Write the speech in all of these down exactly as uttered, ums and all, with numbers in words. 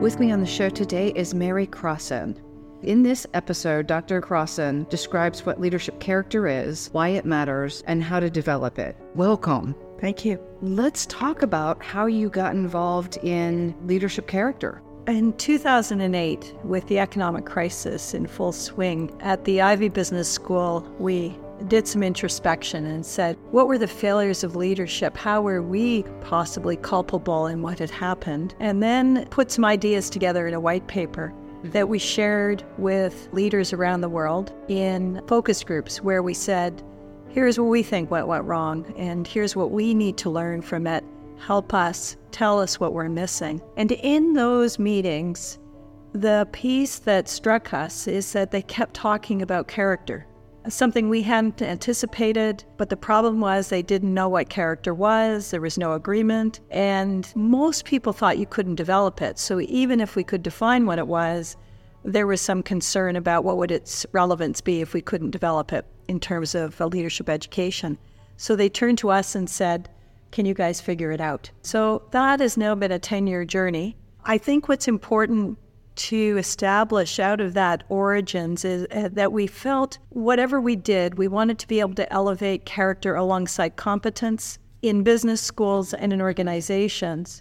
With me on the show today is Mary Crossan. In this episode, Doctor Crossan describes what leadership character is, why it matters, and how to develop it. Welcome. Thank you. Let's talk about how you got involved in leadership character. In two thousand eight, with the economic crisis in full swing, at the Ivey Business School, we did some introspection and said, what were the failures of leadership? How were we possibly culpable in what had happened? And then put some ideas together in a white paper that we shared with leaders around the world in focus groups where we said, here's what we think went, went wrong, and here's what we need to learn from it. Help us, tell us what we're missing. And in those meetings, the piece that struck us is that they kept talking about character, something we hadn't anticipated, but the problem was they didn't know what character was, there was no agreement, and most people thought you couldn't develop it. So even if we could define what it was, there was some concern about what would its relevance be if we couldn't develop it in terms of a leadership education. So they turned to us and said, can you guys figure it out? So that has now been a ten-year journey. I think what's important to establish out of that origins is that we felt whatever we did, we wanted to be able to elevate character alongside competence in business schools and in organizations.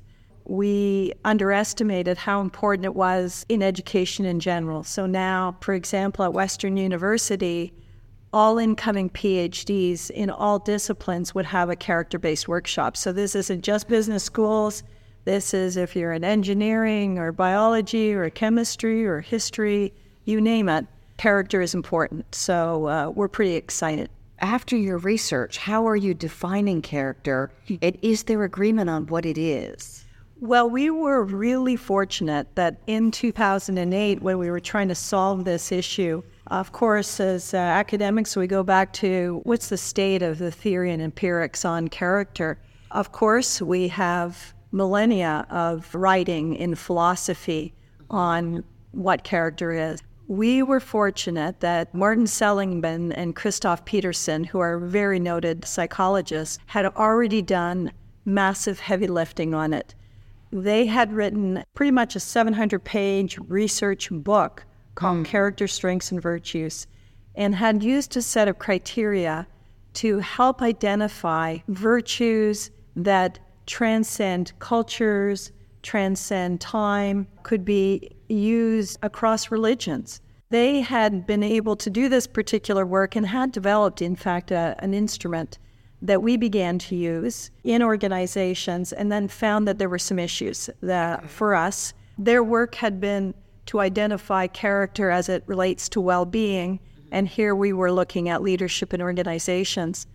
We underestimated how important it was in education in general. So now, for example, at Western University, all incoming P H Ds in all disciplines would have a character-based workshop. So this isn't just business schools. This is if you're in engineering or biology or chemistry or history, you name it, character is important. So uh, we're pretty excited. After your research, how are you defining character, and is there agreement on what it is? Well, we were really fortunate that in two thousand eight, when we were trying to solve this issue, of course, as uh, academics, we go back to what's the state of the theory and empirics on character. Of course, we have millennia of writing in philosophy on what character is. We were fortunate that Martin Seligman and Christoph Peterson, who are very noted psychologists, had already done massive heavy lifting on it. They had written pretty much a seven hundred page research book called mm. Character, Strengths, and Virtues, and had used a set of criteria to help identify virtues that transcend cultures, transcend time, could be used across religions. They had been able to do this particular work and had developed, in fact, a, an instrument that we began to use in organizations, and then found that there were some issues that for us, their work had been to identify character as it relates to well-being, and here we were looking at leadership in organizations.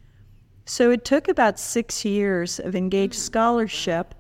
So it took about six years of engaged scholarship,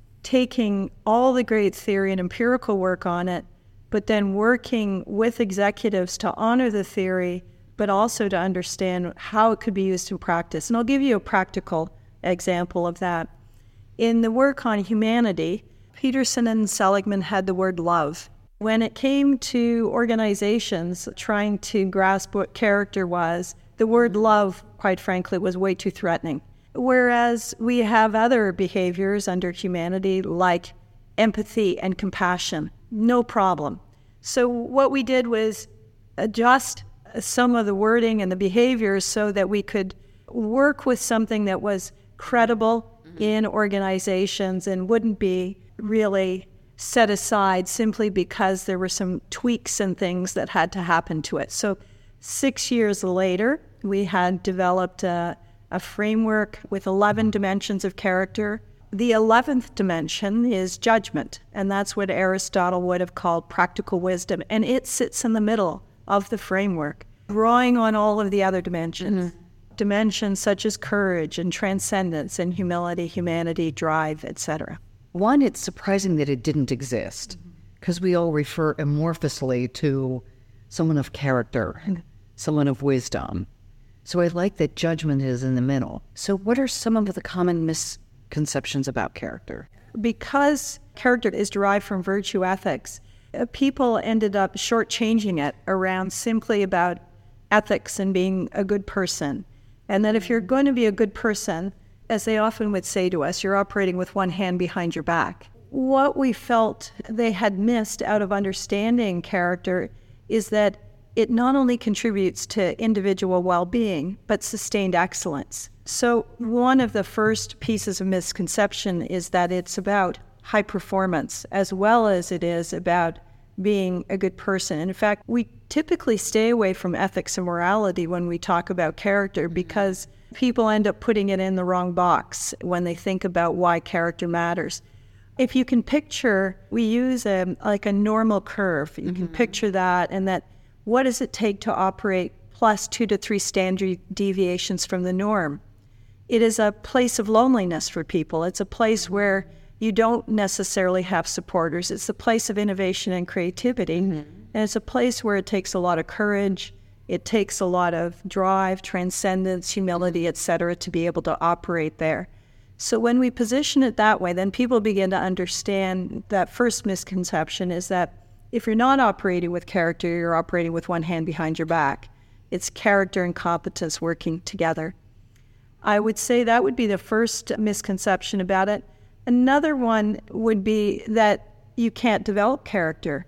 taking all the great theory and empirical work on it, but then working with executives to honor the theory, but also to understand how it could be used in practice. And I'll give you a practical example of that. In the work on humanity, Peterson and Seligman had the word love. When it came to organizations trying to grasp what character was, the word love, quite frankly, was way too threatening. Whereas we have other behaviors under humanity like empathy and compassion, no problem. So what we did was adjust some of the wording and the behaviors so that we could work with something that was credible mm-hmm. in organizations and wouldn't be really set aside simply because there were some tweaks and things that had to happen to it. So six years later, we had developed a, a framework with eleven dimensions of character. The eleventh dimension is judgment, and that's what Aristotle would have called practical wisdom, and it sits in the middle of the framework, drawing on all of the other dimensions. Mm-hmm. Dimensions such as courage and transcendence and humility, humanity, drive, et cetera. One, it's surprising that it didn't exist, because mm-hmm. we all refer amorphously to someone of character, mm-hmm. someone of wisdom. So I like that judgment is in the middle. So what are some of the common misconceptions about character? Because character is derived from virtue ethics, people ended up shortchanging it around simply about ethics and being a good person. And that if you're going to be a good person, as they often would say to us, you're operating with one hand behind your back. what we felt they had missed out of understanding character is that it not only contributes to individual well-being, but sustained excellence. So one of the first pieces of misconception is that it's about high performance as well as it is about being a good person. In fact, we typically stay away from ethics and morality when we talk about character because people end up putting it in the wrong box when they think about why character matters. If you can picture, we use a, like a normal curve. You mm-hmm. can picture that, and that what does it take to operate plus two to three standard deviations from the norm? It is a place of loneliness for people. It's a place where you don't necessarily have supporters. It's a place of innovation and creativity. Mm-hmm. And it's a place where it takes a lot of courage. It takes a lot of drive, transcendence, humility, et cetera, to be able to operate there. So when we position it that way, then people begin to understand that first misconception is that if you're not operating with character, you're operating with one hand behind your back. It's character and competence working together. I would say that would be the first misconception about it. Another one would be that you can't develop character.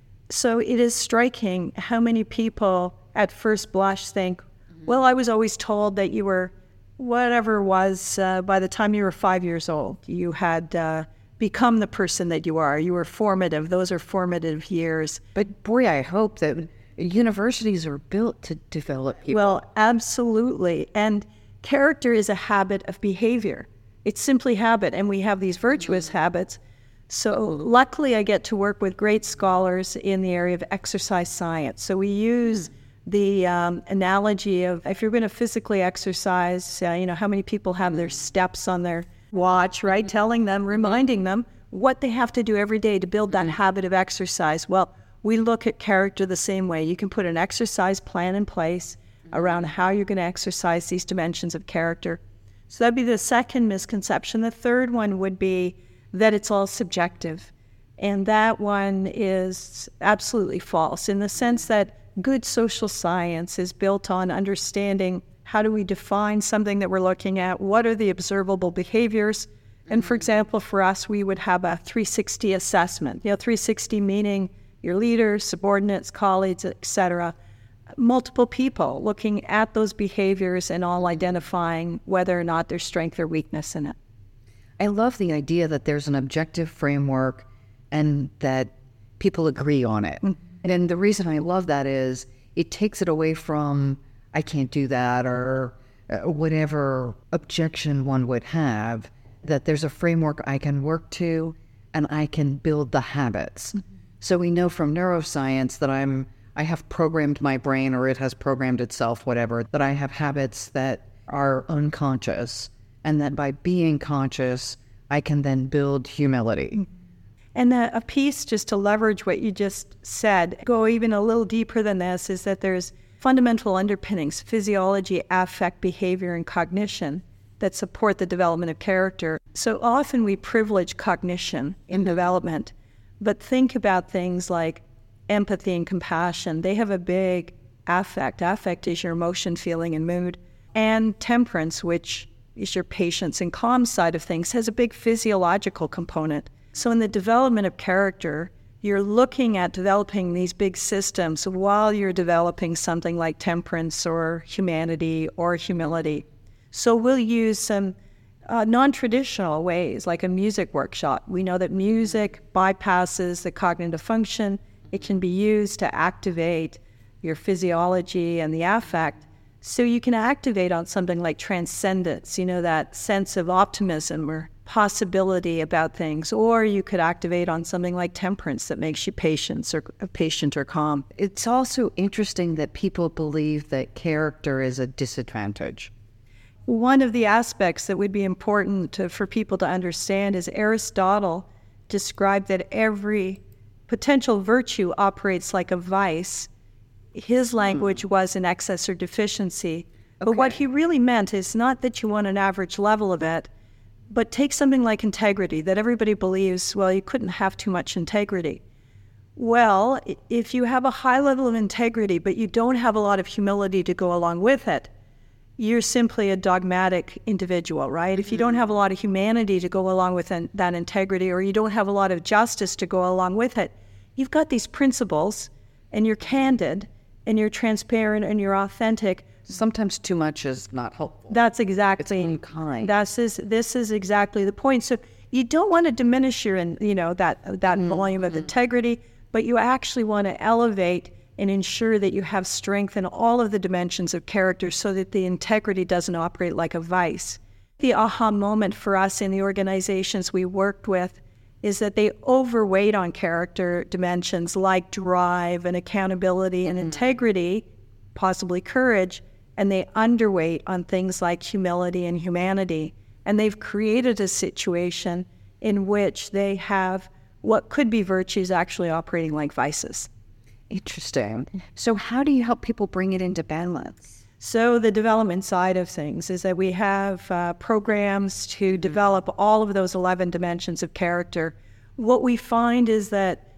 So it is striking how many people at first blush think, well, I was always told that you were whatever it was uh, by the time you were five years old. You had uh, become the person that you are. You were formative. Those are formative years. But boy, I hope that universities are built to develop people. Well, absolutely. And character is a habit of behavior. It's simply habit, and we have these virtuous mm-hmm. habits. So luckily I get to work with great scholars in the area of exercise science. So we use the um, analogy of if you're going to physically exercise, uh, you know, how many people have their steps on their watch, right? Telling them, reminding them what they have to do every day to build that habit of exercise. Well, we look at character the same way. You can put an exercise plan in place around how you're going to exercise these dimensions of character. So that'd be the second misconception. The third one would be that it's all subjective. And that one is absolutely false in the sense that good social science is built on understanding how do we define something that we're looking at, what are the observable behaviors. And for example, for us, we would have a three sixty assessment. You know, three sixty meaning your leaders, subordinates, colleagues, et cetera. Multiple people looking at those behaviors and all identifying whether or not there's strength or weakness in it. I love the idea that there's an objective framework and that people agree on it. Mm-hmm. And the reason I love that is it takes it away from, I can't do that, or uh, whatever objection one would have, that there's a framework I can work to and I can build the habits. Mm-hmm. So we know from neuroscience that I'm, I have programmed my brain, or it has programmed itself, whatever, that I have habits that are unconscious, and that by being conscious, I can then build humility. And a piece, just to leverage what you just said, go even a little deeper than this, is that there's fundamental underpinnings, physiology, affect, behavior, and cognition that support the development of character. So often we privilege cognition in development, but think about things like empathy and compassion. They have a big affect. Affect is your emotion, feeling, and mood. And temperance, which is your patience and calm side of things, has a big physiological component. So in the development of character, you're looking at developing these big systems while you're developing something like temperance or humanity or humility. So we'll use some uh, non-traditional ways, like a music workshop. We know that music bypasses the cognitive function. It can be used to activate your physiology and the affect. So you can activate on something like transcendence, you know, that sense of optimism or possibility about things, or you could activate on something like temperance that makes you patient or patient or calm. It's also interesting that people believe that character is a disadvantage. One of the aspects that would be important to, for people to understand is Aristotle described that every potential virtue operates like a vice. His language hmm. was an excess or deficiency. Okay. But what he really meant is not that you want an average level of it, but take something like integrity that everybody believes, well, you couldn't have too much integrity. Well, if you have a high level of integrity, but you don't have a lot of humility to go along with it, you're simply a dogmatic individual, right? Mm-hmm. If you don't have a lot of humanity to go along with an, that integrity, or you don't have a lot of justice to go along with it, you've got these principles, and you're candid, and you're transparent, and you're authentic. Sometimes too much is not helpful. That's exactly. It's unkind. That's is, this is exactly the point. So you don't want to diminish your, you know, that that mm-hmm. volume of integrity, but you actually want to elevate and ensure that you have strength in all of the dimensions of character so that the integrity doesn't operate like a vice. The aha moment for us in the organizations we worked with is that they overweight on character dimensions like drive and accountability and mm-hmm. integrity, possibly courage, and they underweight on things like humility and humanity. And they've created a situation in which they have what could be virtues actually operating like vices. Interesting. So how do you help people bring it into balance? So the development side of things is that we have uh, programs to develop all of those eleven dimensions of character. What we find is that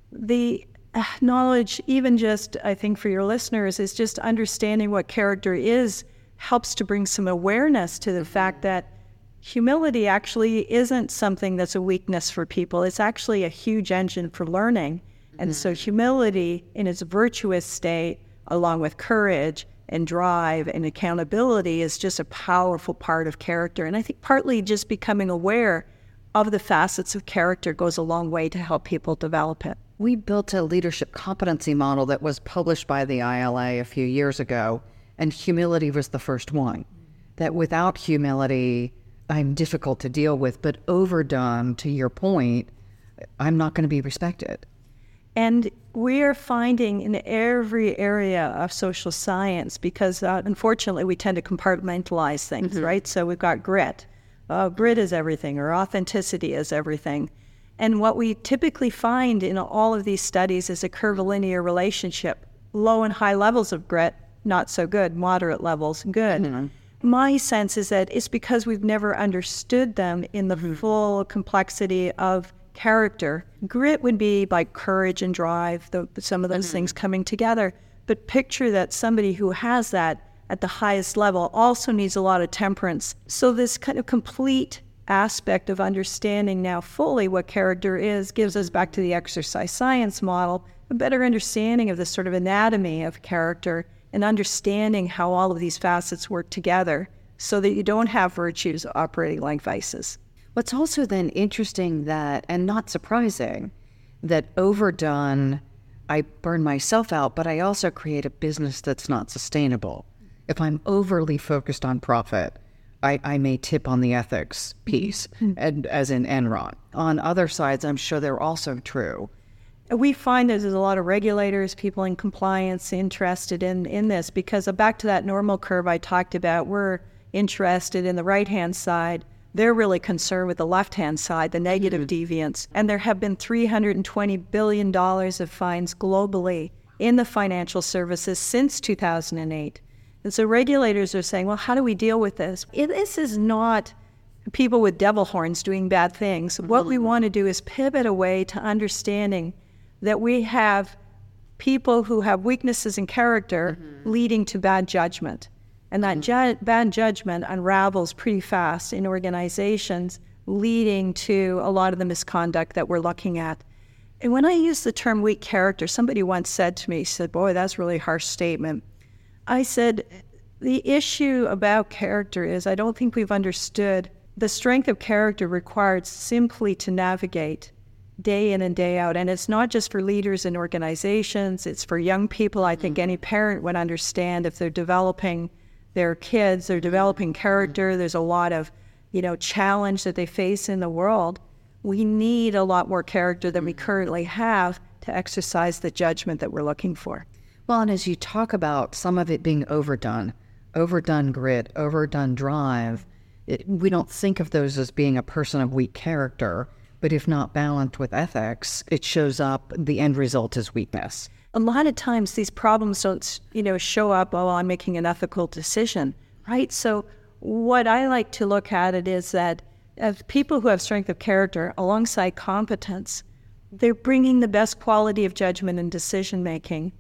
the knowledge, even just, I think for your listeners, is just understanding what character is helps to bring some awareness to the fact that humility actually isn't something that's a weakness for people. It's actually a huge engine for learning. And mm-hmm. so humility in its virtuous state, along with courage and drive and accountability, is just a powerful part of character. And I think partly just becoming aware of the facets of character goes a long way to help people develop it. We built a leadership competency model that was published by the I L A a few years ago, and humility was the first one. That without humility, I'm difficult to deal with, but overdone, to your point, I'm not going to be respected. And we are finding in every area of social science, because uh, unfortunately we tend to compartmentalize things, mm-hmm. right? So we've got grit. Uh, grit is everything, or authenticity is everything. And what we typically find in all of these studies is a curvilinear relationship. Low and high levels of grit, not so good. Moderate levels, good. Mm-hmm. My sense is that it's because we've never understood them in the mm-hmm. full complexity of character. Grit would be like courage and drive, the, some of those mm-hmm. things coming together. But picture that somebody who has that at the highest level also needs a lot of temperance. So this kind of complete aspect of understanding now fully what character is gives us, back to the exercise science model, a better understanding of the sort of anatomy of character and understanding how all of these facets work together so that you don't have virtues operating like vices. What's also then interesting that, and not surprising, that overdone, I burn myself out, but I also create a business that's not sustainable. If I'm overly focused on profit, I, I may tip on the ethics piece, and, as in Enron. On other sides, I'm sure they're also true. We find that there's a lot of regulators, people in compliance interested in, in this, because back to that normal curve I talked about, we're interested in the right-hand side. They're really concerned with the left-hand side, the negative mm-hmm. deviance. And there have been three hundred twenty billion dollars of fines globally in the financial services since two thousand eight. And so regulators are saying, well, how do we deal with this? It, this is not people with devil horns doing bad things. Mm-hmm. What we want to do is pivot away to understanding that we have people who have weaknesses in character mm-hmm. leading to bad judgment. And that ju- bad judgment unravels pretty fast in organizations, leading to a lot of the misconduct that we're looking at. And when I use the term weak character, somebody once said to me, said, boy, that's a really harsh statement. I said, the issue about character is I don't think we've understood the strength of character required simply to navigate day in and day out. And it's not just for leaders in organizations, it's for young people. I think any parent would understand if they're developing their kids, they're developing character, there's a lot of, you know, challenge that they face in the world. We need a lot more character than we currently have to exercise the judgment that we're looking for. Well, and as you talk about some of it being overdone, overdone grit, overdone drive, it, we don't think of those as being a person of weak character, but if not balanced with ethics, it shows up, the end result is weakness. A lot of times these problems don't, you know, show up, oh, I'm making an ethical decision, right? So what I like to look at it is that as people who have strength of character alongside competence, they're bringing the best quality of judgment and decision making.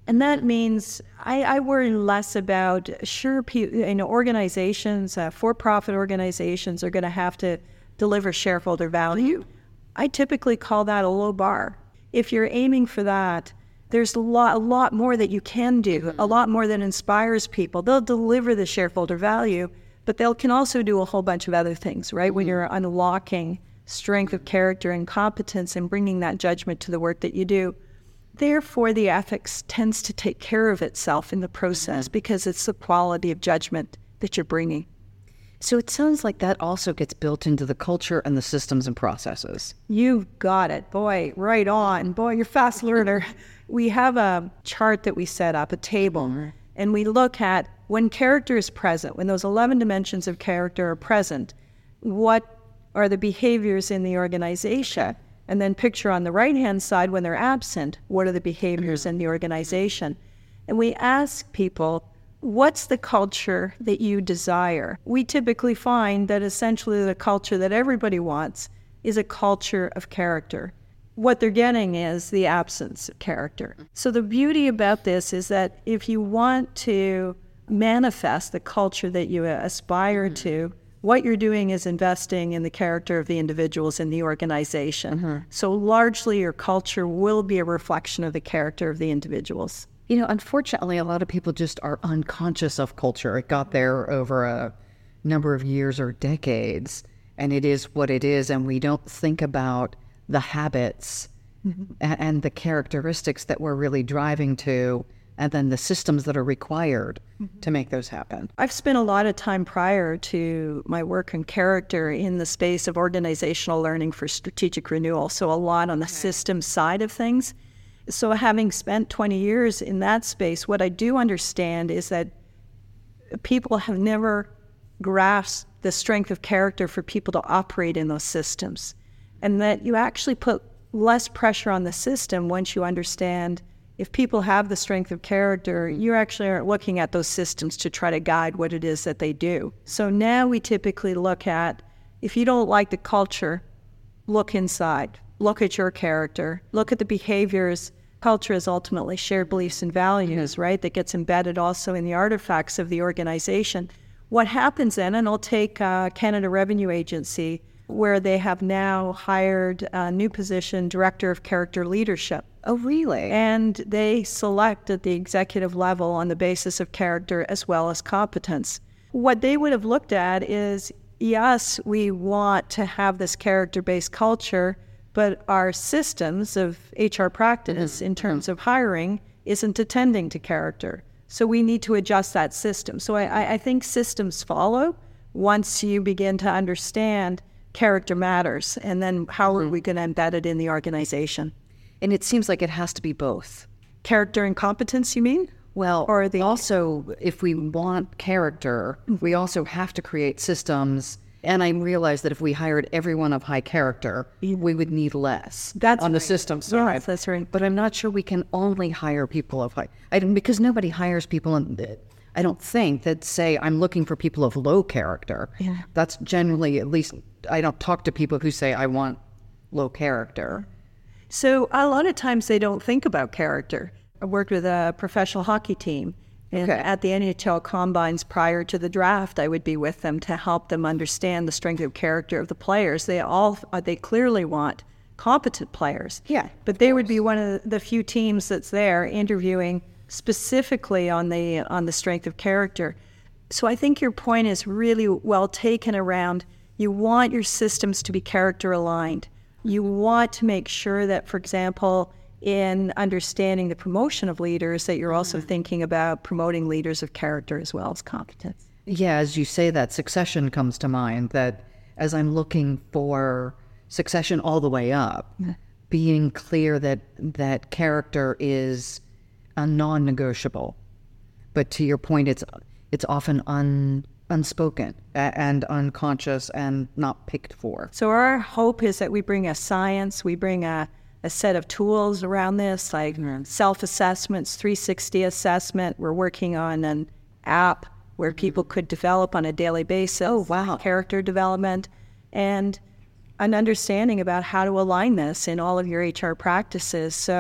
And that means I, I worry less about, sure, you know, organizations, uh, for-profit organizations are going to have to deliver shareholder value. I typically call that a low bar. If you're aiming for that, there's a lot, a lot more that you can do, a lot more that inspires people. They'll deliver the shareholder value, but they can also do a whole bunch of other things, right? Mm-hmm. When you're unlocking strength of character and competence and bringing that judgment to the work that you do. Therefore, the ethics tends to take care of itself in the process mm-hmm. because it's the quality of judgment that you're bringing. So it sounds like that also gets built into the culture and the systems and processes. You've got it. Boy, right on. Boy, you're a fast learner. We have a chart that we set up, a table, mm-hmm. and we look at when character is present, when those eleven dimensions of character are present, what are the behaviors in the organization? And then picture on the right-hand side, when they're absent, what are the behaviors in the organization? And we ask people, what's the culture that you desire? We typically find that essentially the culture that everybody wants is a culture of character. What they're getting is the absence of character. So the beauty about this is that if you want to manifest the culture that you aspire mm-hmm. to, what you're doing is investing in the character of the individuals in the organization. Mm-hmm. So largely your culture will be a reflection of the character of the individuals. You know, unfortunately, a lot of people just are unconscious of culture. It got there over a number of years or decades, and it is what it is, and we don't think about the habits mm-hmm. and, and the characteristics that we're really driving to, and then the systems that are required mm-hmm. to make those happen. I've spent a lot of time prior to my work in character in the space of organizational learning for strategic renewal, so a lot on the okay. systems side of things. So having spent twenty years in that space, what I do understand is that people have never grasped the strength of character for people to operate in those systems, and that you actually put less pressure on the system once you understand if people have the strength of character, you actually are looking at those systems to try to guide what it is that they do. So now we typically look at, if you don't like the culture, look inside, look at your character, look at the behaviors. Culture is ultimately shared beliefs and values, right? That gets embedded also in the artifacts of the organization. What happens then, and I'll take uh, Canada Revenue Agency, where they have now hired a new position, Director of Character Leadership. Oh, really? And they select at the executive level on the basis of character as well as competence. What they would have looked at is, yes, we want to have this character-based culture, but our systems of H R practice mm-hmm. in terms of hiring isn't attending to character. So we need to adjust that system. So I, I think systems follow once you begin to understand character matters, and then how are we going to embed it in the organization? And it seems like it has to be both. Character and competence, you mean? Well, or the also, if we want character, we also have to create systems. And I realize that if we hired everyone of high character, we would need less that's on right. the system side. Yes, that's right. But I'm not sure we can only hire people of high, I don't, because nobody hires people in the, I don't think that say, I'm looking for people of low character. Yeah. That's generally, at least, I don't talk to people who say, I want low character. So a lot of times they don't think about character. I worked with a professional hockey team, and okay. at the N H L combines prior to the draft, I would be with them to help them understand the strength of character of the players. They all, they clearly want competent players. Yeah, but they would be one of the few teams that's there interviewing specifically on the on the strength of character. So I think your point is really well taken around, you want your systems to be character aligned. You want to make sure that, for example, in understanding the promotion of leaders, that you're also thinking about promoting leaders of character as well as competence. Yeah, as you say that, succession comes to mind, that as I'm looking for succession all the way up, yeah. being clear that that character is a non-negotiable. But to your point, it's it's often un, unspoken and unconscious and not picked for. So our hope is that we bring a science, we bring a, a set of tools around this, like mm-hmm. self-assessments, three sixty assessment. We're working on an app where people could develop on a daily basis. Oh, wow. Character development, and an understanding about how to align this in all of your H R practices. So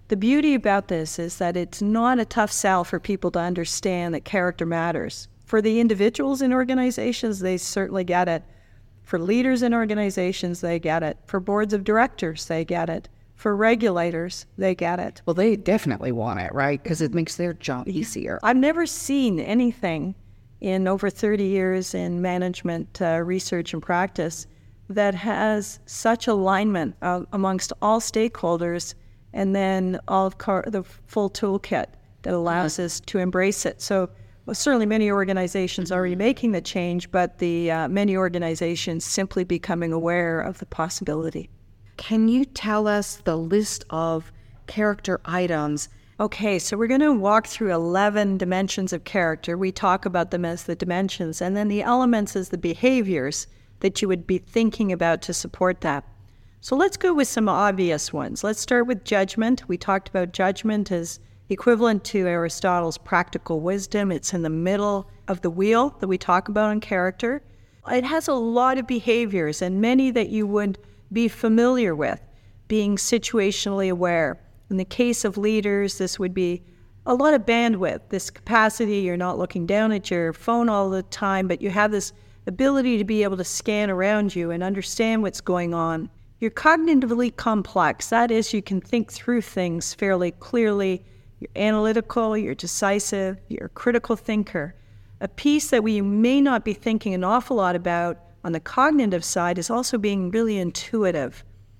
The beauty about this is that it's not a tough sell for people to understand that character matters. For the individuals in organizations, they certainly get it. For leaders in organizations, they get it. For boards of directors, they get it. For regulators, they get it. Well, they definitely want it, right? Because it makes their job easier. I've never seen anything in over thirty years in management uh, research and practice that has such alignment uh, amongst all stakeholders and then all of car- the full toolkit that allows us to embrace it. So well, certainly many organizations are already making the change, but the uh, many organizations simply becoming aware of the possibility. Can you tell us the list of character items? Okay, so we're going to walk through eleven dimensions of character. We talk about them as the dimensions, and then the elements as the behaviors that you would be thinking about to support that. So let's go with some obvious ones. Let's start with judgment. We talked about judgment as equivalent to Aristotle's practical wisdom. It's in the middle of the wheel that we talk about in character. It has a lot of behaviors, and many that you would be familiar with, being situationally aware. In the case of leaders, this would be a lot of bandwidth, this capacity. You're not looking down at your phone all the time, but you have this ability to be able to scan around you and understand what's going on. You're cognitively complex. That is, you can think through things fairly clearly. You're analytical, you're decisive, you're a critical thinker. A piece that we may not be thinking an awful lot about on the cognitive side is also being really intuitive.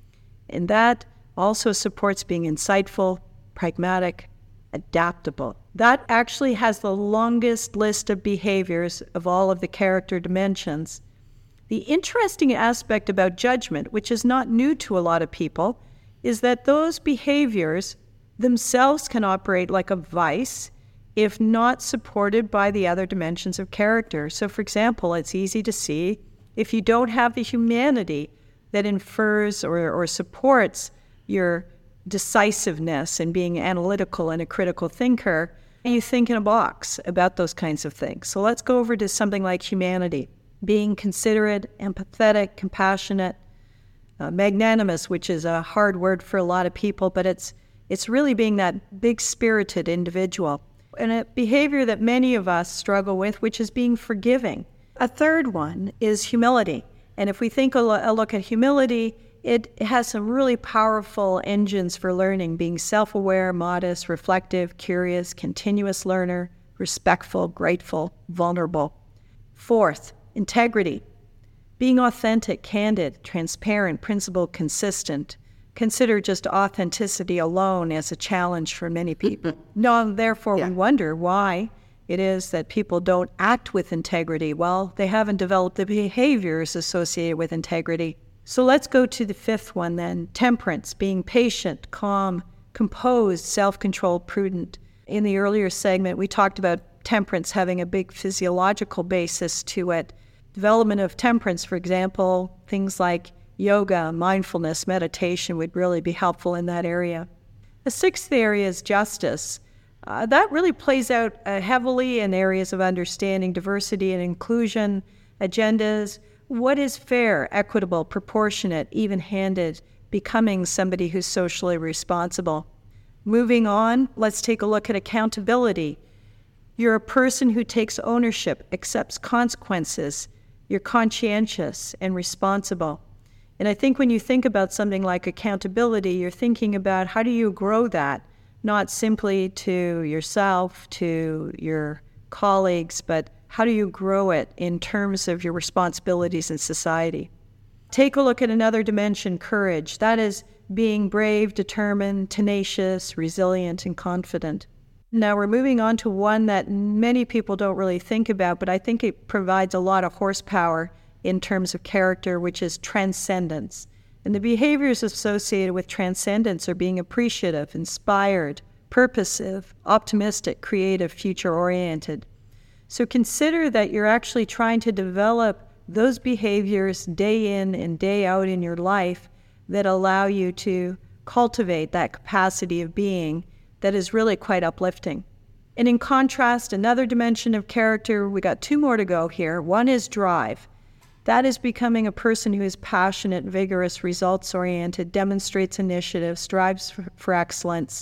And that also supports being insightful, pragmatic, adaptable. That actually has the longest list of behaviors of all of the character dimensions. The interesting aspect about judgment, which is not new to a lot of people, is that those behaviors themselves can operate like a vice if not supported by the other dimensions of character. So, for example, it's easy to see if you don't have the humanity that infers or, or supports your decisiveness and being analytical and a critical thinker, you think in a box about those kinds of things. So let's go over to something like humanity. Being considerate, empathetic, compassionate, uh, magnanimous, which is a hard word for a lot of people, but it's it's really being that big-spirited individual. And a behavior that many of us struggle with, which is being forgiving. A third one is humility. And if we think a, lo- a look at humility, it has some really powerful engines for learning, being self-aware, modest, reflective, curious, continuous learner, respectful, grateful, vulnerable. Fourth, integrity. Being authentic, candid, transparent, principled, consistent. Consider just authenticity alone as a challenge for many people. No, therefore, yeah. we wonder why it is that people don't act with integrity. Well, they haven't developed the behaviors associated with integrity. So let's go to the fifth one then, temperance, being patient, calm, composed, self-controlled, prudent. In the earlier segment, we talked about temperance having a big physiological basis to it. Development of temperance, for example, things like yoga, mindfulness, meditation would really be helpful in that area. The sixth area is justice. Uh, that really plays out uh, heavily in areas of understanding diversity and inclusion, agendas. What is fair, equitable, proportionate, even-handed, becoming somebody who's socially responsible. Moving on, let's take a look at accountability. You're a person who takes ownership, accepts consequences. You're conscientious and responsible. And I think when you think about something like accountability, you're thinking about how do you grow that, not simply to yourself, to your colleagues, but how do you grow it in terms of your responsibilities in society? Take a look at another dimension, courage. That is being brave, determined, tenacious, resilient, and confident. Now we're moving on to one that many people don't really think about, but I think it provides a lot of horsepower in terms of character, which is transcendence. And the behaviors associated with transcendence are being appreciative, inspired, purposive, optimistic, creative, future-oriented. So consider that you're actually trying to develop those behaviors day in and day out in your life that allow you to cultivate that capacity of being that is really quite uplifting. And in contrast, another dimension of character, we got two more to go here. One is drive. That is becoming a person who is passionate, vigorous, results-oriented, demonstrates initiative, strives for, for excellence,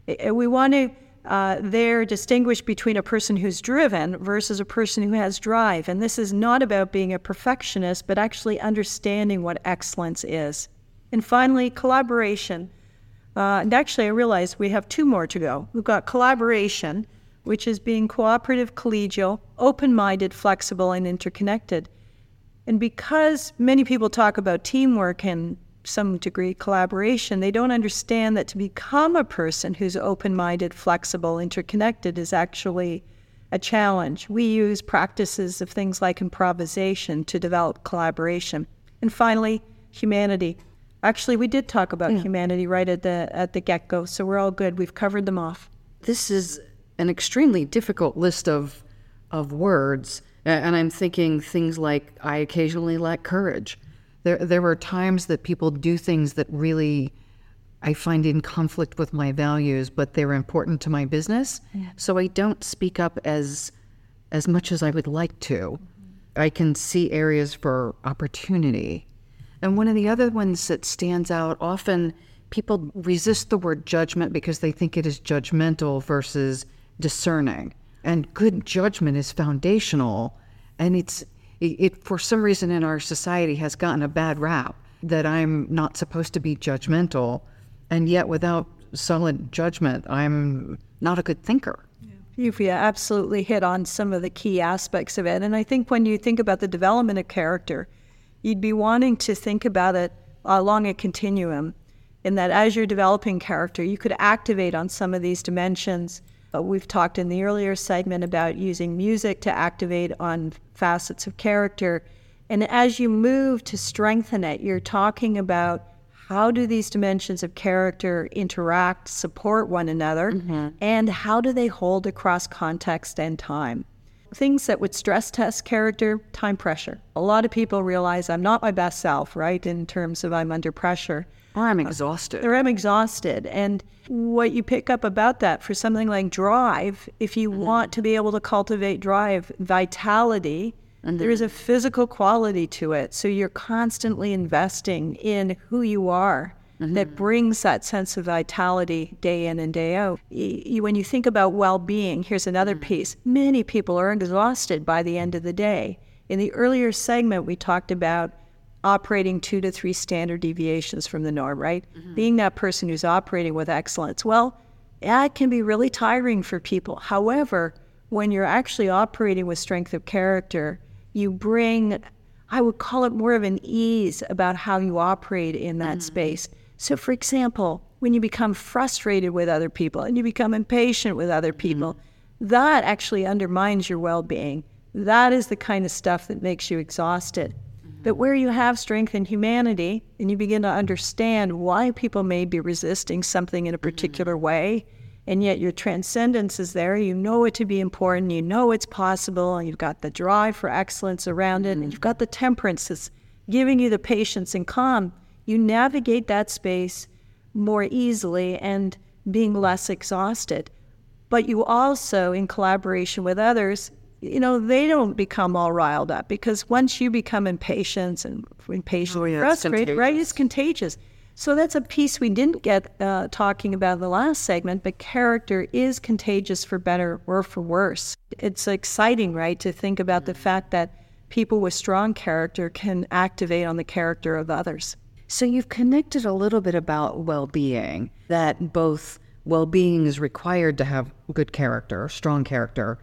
I- We want to uh, there distinguish between a person who's driven versus a person who has drive. And this is not about being a perfectionist, but actually understanding what excellence is. And finally, collaboration. Uh, and actually, I realized we have two more to go. We've got collaboration, which is being cooperative, collegial, open-minded, flexible, and interconnected. And because many people talk about teamwork and some degree collaboration, they don't understand that to become a person who's open-minded, flexible, interconnected is actually a challenge. We use practices of things like improvisation to develop collaboration. And finally, humanity. Actually, we did talk about yeah. humanity right at the at the get-go, so we're all good. We've covered them off. This is an extremely difficult list of of words, and I'm thinking things like I occasionally lack courage. There there are times that people do things that really I find in conflict with my values, but they're important to my business, yeah. so I don't speak up as as much as I would like to. Mm-hmm. I can see areas for opportunity. And one of the other ones that stands out, often people resist the word judgment because they think it is judgmental versus discerning. And good judgment is foundational, and it's it, it for some reason in our society has gotten a bad rap that I'm not supposed to be judgmental, and yet without solid judgment, I'm not a good thinker. You've yeah, absolutely hit on some of the key aspects of it. And I think when you think about the development of character, you'd be wanting to think about it along a continuum, in that as you're developing character, you could activate on some of these dimensions. Uh, we've talked in the earlier segment about using music to activate on facets of character. And as you move to strengthen it, you're talking about how do these dimensions of character interact, support one another, mm-hmm. and how do they hold across context and time? Things that would stress test character, time pressure. A lot of people realize I'm not my best self, right, in terms of I'm under pressure. Or I'm exhausted. Or I'm exhausted. And what you pick up about that for something like drive, if you mm-hmm. want to be able to cultivate drive, vitality, mm-hmm. there is a physical quality to it. So you're constantly investing in who you are. Mm-hmm. That brings that sense of vitality day in and day out. You, when you think about well-being, here's another mm-hmm. piece. Many people are exhausted by the end of the day. In the earlier segment, we talked about operating two to three standard deviations from the norm, right? Mm-hmm. Being that person who's operating with excellence. Well, that can be really tiring for people. However, when you're actually operating with strength of character, you bring, I would call it more of an ease about how you operate in that mm-hmm. space. So, for example, when you become frustrated with other people and you become impatient with other people, mm-hmm. that actually undermines your well-being. That is the kind of stuff that makes you exhausted. Mm-hmm. But where you have strength in humanity and you begin to understand why people may be resisting something in a particular mm-hmm. way, and yet your transcendence is there, you know it to be important, you know it's possible, and you've got the drive for excellence around it, mm-hmm. and you've got the temperance that's giving you the patience and calm, you navigate that space more easily and being less exhausted. But you also, in collaboration with others, you know, they don't become all riled up, because once you become impatient and impatient oh, yeah, and frustrated, right, it's contagious. So that's a piece we didn't get uh, talking about in the last segment, but character is contagious for better or for worse. It's exciting, right, to think about the fact that people with strong character can activate on the character of others. So you've connected a little bit about well-being, that both well-being is required to have good character, strong character,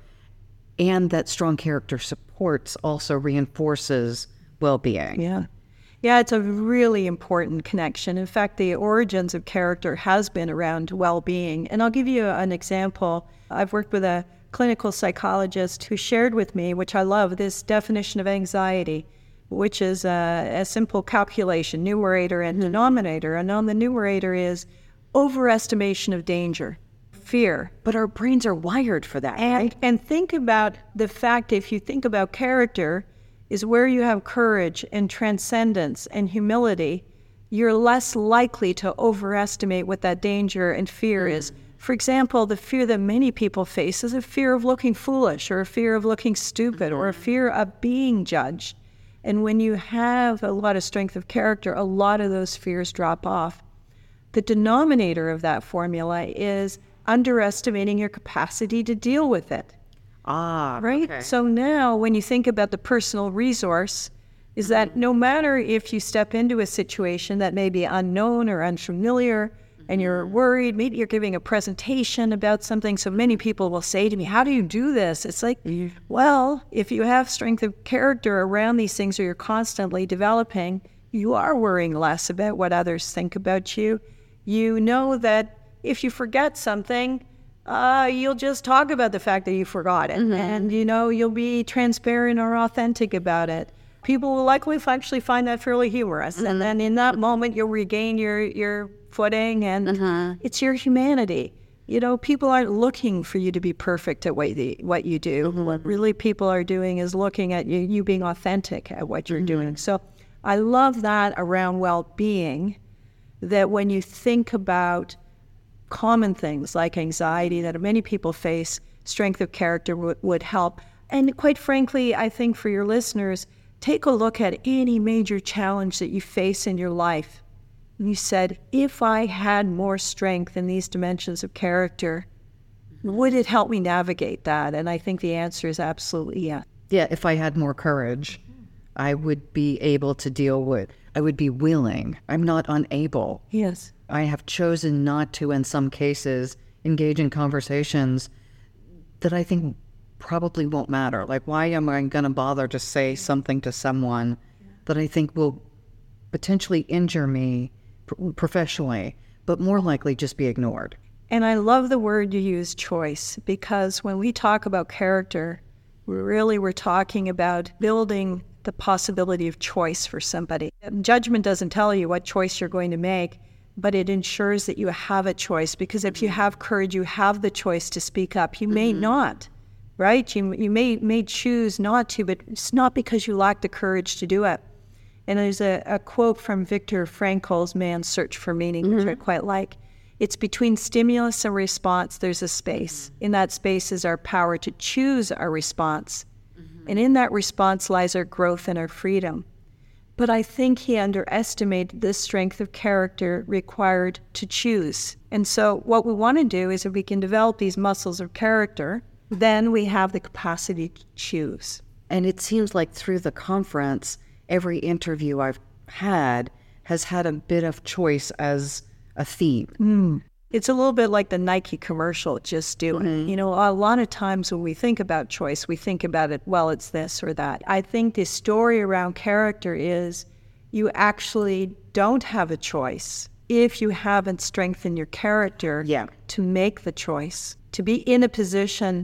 and that strong character supports also reinforces well-being. Yeah. Yeah, it's a really important connection. In fact, the origins of character has been around well-being. And I'll give you an example. I've worked with a clinical psychologist who shared with me, which I love, this definition of anxiety, which is a, a simple calculation, numerator and denominator. And on the numerator is overestimation of danger, fear. But our brains are wired for that, and, right? And think about the fact, if you think about character, is where you have courage and transcendence and humility, you're less likely to overestimate what that danger and fear mm. is. For example, the fear that many people face is a fear of looking foolish, or a fear of looking stupid, mm-hmm. or a fear of being judged. And when you have a lot of strength of character, a lot of those fears drop off. The denominator of that formula is underestimating your capacity to deal with it. Ah, Right? okay. So now when you think about the personal resource, is that no matter if you step into a situation that may be unknown or unfamiliar and you're worried, maybe you're giving a presentation about something. So many people will say to me, how do you do this? It's like, well, if you have strength of character around these things or you're constantly developing, you are worrying less about what others think about you. You know that if you forget something, uh, you'll just talk about the fact that you forgot it. And, you know, you'll be transparent or authentic about it. People will likely actually find that fairly humorous. And then in that moment, you'll regain your, your footing, and it's your humanity. You know, people aren't looking for you to be perfect at what, the, what you do. What really people are doing is looking at you, you being authentic at what you're doing. So I love that around well-being, that when you think about common things like anxiety that many people face, strength of character w- would help. And quite frankly, I think for your listeners, take a look at any major challenge that you face in your life. You said, if I had more strength in these dimensions of character, would it help me navigate that? And I think the answer is absolutely yes. Yeah, if I had more courage, I would be able to deal with, I would be willing. I'm not unable. Yes. I have chosen not to, in some cases, engage in conversations that I think probably won't matter. Like, why am I going to bother to say something to someone that I think will potentially injure me pr- professionally, but more likely just be ignored? And I love the word you use, choice, because when we talk about character, we really we're talking about building the possibility of choice for somebody. Judgment doesn't tell you what choice you're going to make, but it ensures that you have a choice, because if you have courage, you have the choice to speak up. You may mm-hmm. not, right? You you may may choose not to, but it's not because you lack the courage to do it. And there's a, a quote from Viktor Frankl's Man's Search for Meaning, mm-hmm. which I quite like. It's between stimulus and response, there's a space. Mm-hmm. In that space is our power to choose our response. Mm-hmm. And in that response lies our growth and our freedom. But I think he underestimated the strength of character required to choose. And so what we want to do is if we can develop these muscles of character, then we have the capacity to choose. And it seems like through the conference, every interview I've had has had a bit of choice as a theme. Mm. It's a little bit like the Nike commercial, just do it. Mm-hmm. You know, a lot of times when we think about choice, we think about it, well, it's this or that. I think the story around character is you actually don't have a choice if you haven't strengthened your character yeah. to make the choice, to be in a position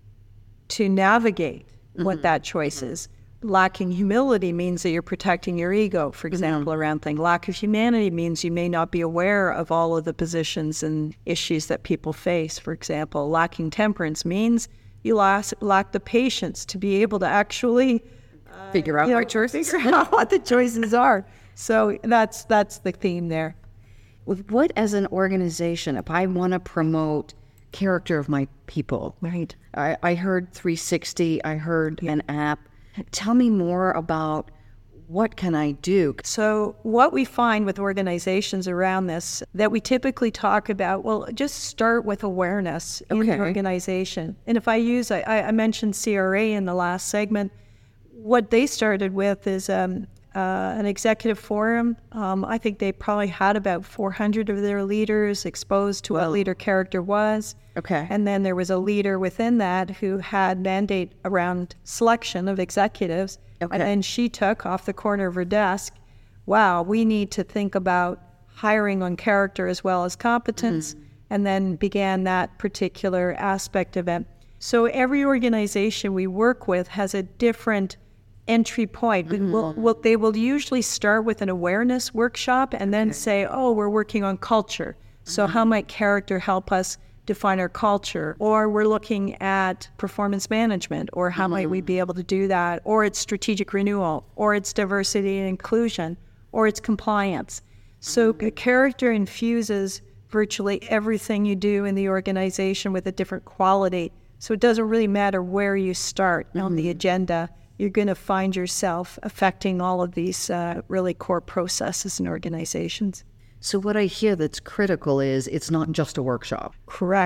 to navigate mm-hmm. what that choice mm-hmm. is. Lacking humility means that you're protecting your ego, for example, mm-hmm. around things. Lack of humanity means you may not be aware of all of the positions and issues that people face, for example. Lacking temperance means you lack, lack the patience to be able to actually uh, figure out you know, what choices figure out what the choices are. So that's that's the theme there. With what, as an organization, if I want to promote character of my people, right? I, I heard three sixty, I heard yeah. an app. Tell me more about what can I do? So what we find with organizations around this, that we typically talk about, well, just start with awareness in okay. the organization. And if I use, I, I mentioned C R A in the last segment, what they started with is um, uh, an executive forum. Um, I think they probably had about four hundred of their leaders exposed to what leader character was. Okay. And then there was a leader within that who had mandate around selection of executives. Okay. And then she took off the corner of her desk, wow, we need to think about hiring on character as well as competence, mm-hmm. and then began that particular aspect of it. So every organization we work with has a different entry point. Mm-hmm. We'll, we'll, they will usually start with an awareness workshop and then okay. say, oh, we're working on culture. So mm-hmm. how might character help us define our culture? Or we're looking at performance management, or how mm-hmm. might we be able to do that? Or it's strategic renewal, or it's diversity and inclusion, or it's compliance. So mm-hmm. character infuses virtually everything you do in the organization with a different quality. So it doesn't really matter where you start mm-hmm. on the agenda. You're going to find yourself affecting all of these uh, really core processes in organizations. So what I hear that's critical is it's not just a workshop. Correct.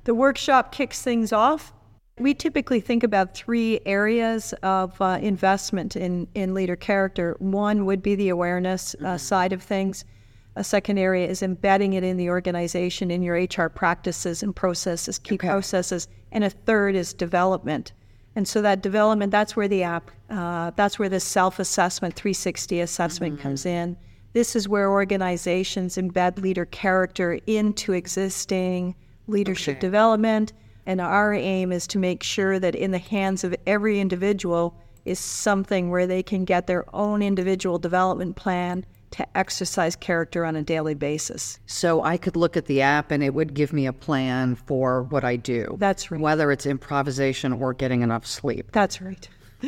The workshop kicks things off. We typically think about three areas of uh, investment in, in leader character. One would be the awareness uh, side of things. A second area is embedding it in the organization, in your H R practices and processes, key okay. processes. And a third is development. And so that development, that's where the app, uh, that's where the self-assessment, three sixty assessment mm-hmm. comes in. This is where organizations embed leader character into existing leadership okay. development. And our aim is to make sure that in the hands of every individual is something where they can get their own individual development plan to exercise character on a daily basis. So I could look at the app and it would give me a plan for what I do. That's right. Whether it's improvisation or getting enough sleep. That's right.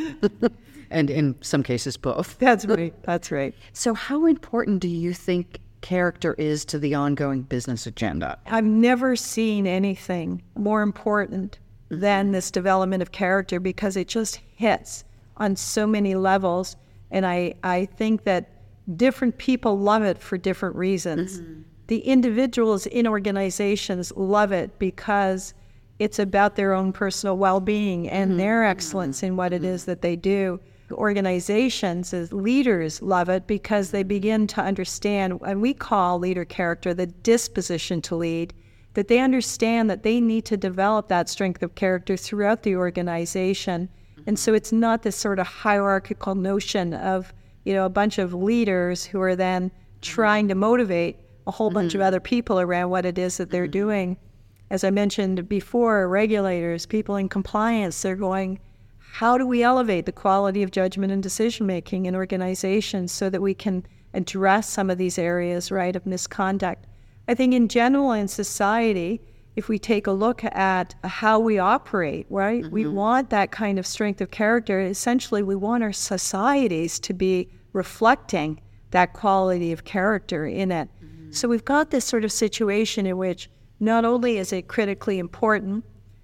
And in some cases, both. That's right. That's right. So how important do you think character is to the ongoing business agenda? I've never seen anything more important than this development of character because it just hits on so many levels. And I, I think that different people love it for different reasons. Mm-hmm. The individuals in organizations love it because it's about their own personal well-being and mm-hmm. their excellence in what it is that they do. Organizations as leaders love it because they begin to understand, and we call leader character the disposition to lead, that they understand that they need to develop that strength of character throughout the organization. Mm-hmm. And so it's not this sort of hierarchical notion of, you know, a bunch of leaders who are then trying to motivate a whole bunch mm-hmm. of other people around what it is that they're mm-hmm. doing. As I mentioned before, regulators, people in compliance, they're going, how do we elevate the quality of judgment and decision-making in organizations so that we can address some of these areas, right, of misconduct? I think in general in society, if we take a look at how we operate, right, mm-hmm. we want that kind of strength of character. Essentially, we want our societies to be reflecting that quality of character in it. Mm-hmm. So we've got this sort of situation in which not only is it critically important,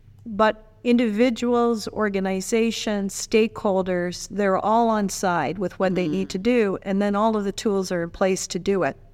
but individuals, organizations, stakeholders, they're all on side with what mm-hmm. they need to do, and then all of the tools are in place to do it.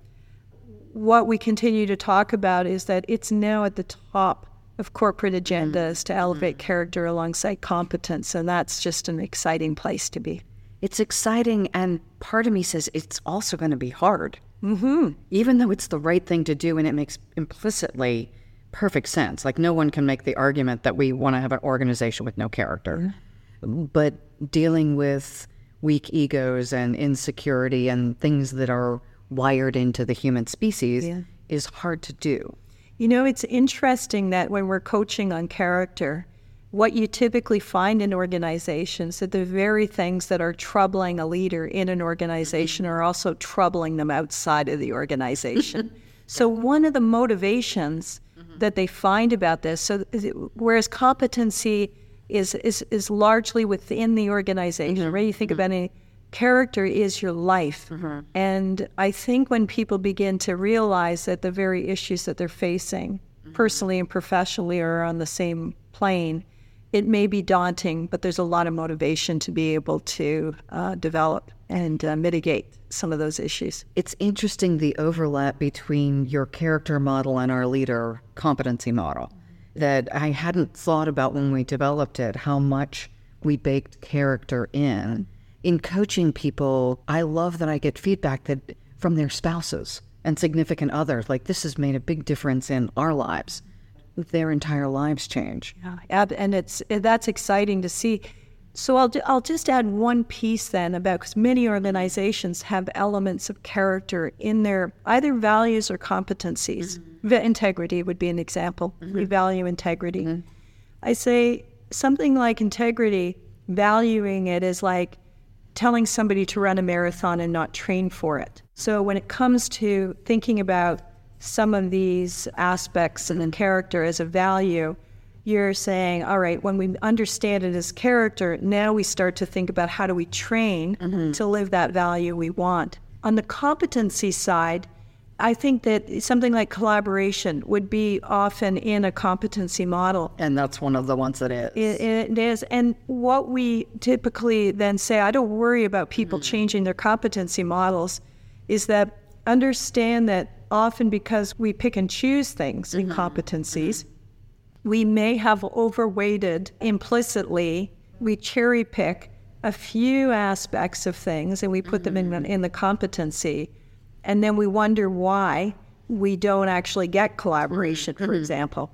What we continue to talk about is that it's now at the top of corporate agendas mm-hmm. to elevate mm-hmm. character alongside competence, and that's just an exciting place to be. It's exciting, and part of me says it's also going to be hard. Mm-hmm. Even though it's the right thing to do, and it makes implicitly perfect sense. Like, no one can make the argument that we want to have an organization with no character. Mm-hmm. But dealing with weak egos and insecurity and things that are wired into the human species yeah. is hard to do. You know, it's interesting that when we're coaching on character, what you typically find in organizations, that the very things that are troubling a leader in an organization are also troubling them outside of the organization. So one of the motivations mm-hmm. that they find about this, so whereas competency is is, is largely within the organization, mm-hmm. right? You think mm-hmm. about it, character is your life. Mm-hmm. And I think when people begin to realize that the very issues that they're facing, mm-hmm. personally and professionally, are on the same plane, it may be daunting, but there's a lot of motivation to be able to uh, develop and uh, mitigate some of those issues. It's interesting, the overlap between your character model and our leader competency model, that I hadn't thought about when we developed it, how much we baked character in. In coaching people, I love that I get feedback that from their spouses and significant others, like, this has made a big difference in our lives. Their entire lives change. Yeah, and it's that's exciting to see. So I'll I'll just add one piece then about, because many organizations have elements of character in their either values or competencies. Mm-hmm. Integrity would be an example. Mm-hmm. We value integrity. Mm-hmm. I say something like integrity, valuing it is like telling somebody to run a marathon and not train for it. So when it comes to thinking about some of these aspects and the character as a value, you're saying, all right, when we understand it as character, now we start to think about how do we train mm-hmm. to live that value we want. On the competency side, I think that something like collaboration would be often in a competency model. And that's one of the ones that is. It, it is. And what we typically then say, I don't worry about people mm-hmm. changing their competency models, is that understand that often because we pick and choose things mm-hmm. in competencies, mm-hmm. we may have overweighted implicitly. We cherry pick a few aspects of things and we put mm-hmm. them in the, in the competency. And then we wonder why we don't actually get collaboration, mm-hmm. for example.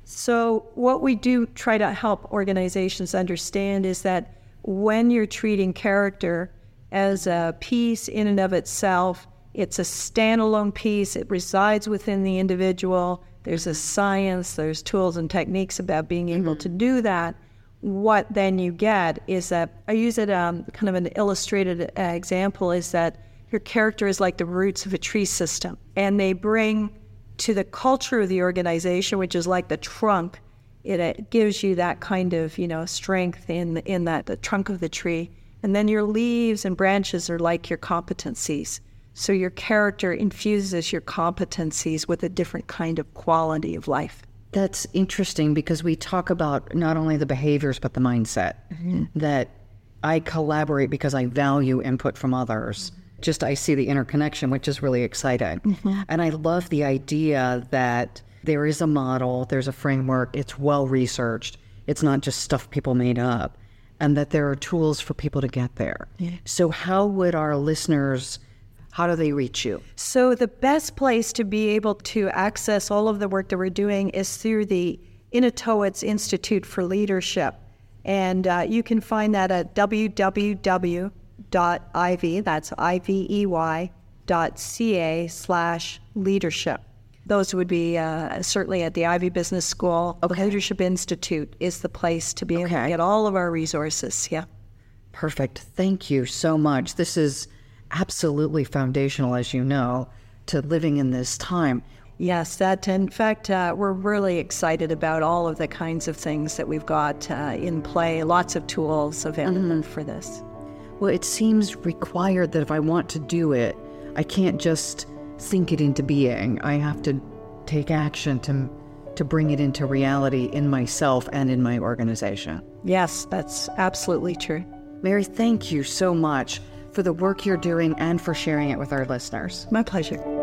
So what we do try to help organizations understand is that when you're treating character as a piece in and of itself, it's a standalone piece. It resides within the individual. There's a science, there's tools and techniques about being able mm-hmm. to do that. What then you get is that, I use it um, kind of an illustrated uh, example, is that your character is like the roots of a tree system. And they bring to the culture of the organization, which is like the trunk, it, it gives you that kind of, you know, strength in in that the trunk of the tree. And then your leaves and branches are like your competencies. So your character infuses your competencies with a different kind of quality of life. That's interesting because we talk about not only the behaviors, but the mindset. Mm-hmm. That I collaborate because I value input from others. Mm-hmm. Just I see the interconnection, which is really exciting. Mm-hmm. And I love the idea that there is a model, there's a framework, it's well-researched. It's not just stuff people made up. And that there are tools for people to get there. Yeah. So how would our listeners, how do they reach you? So the best place to be able to access all of the work that we're doing is through the Inuttowitz Institute for Leadership. And uh, you can find that at w w w dot ivey, that's I V E Y, dot ca slash leadership. Those would be uh, certainly at the Ivey Business School. Okay. The Leadership Institute is the place to be able okay. to get all of our resources. Yeah. Perfect. Thank you so much. This is absolutely foundational, as you know, to living in this time. Yes, that, in fact, uh, we're really excited about all of the kinds of things that we've got uh, in play, lots of tools available mm-hmm. for this. Well, it seems required that if I want to do it, I can't just think it into being. I have to take action to to bring it into reality in myself and in my organization. Yes, that's absolutely true. Mary, thank you so much for the work you're doing and for sharing it with our listeners. My pleasure.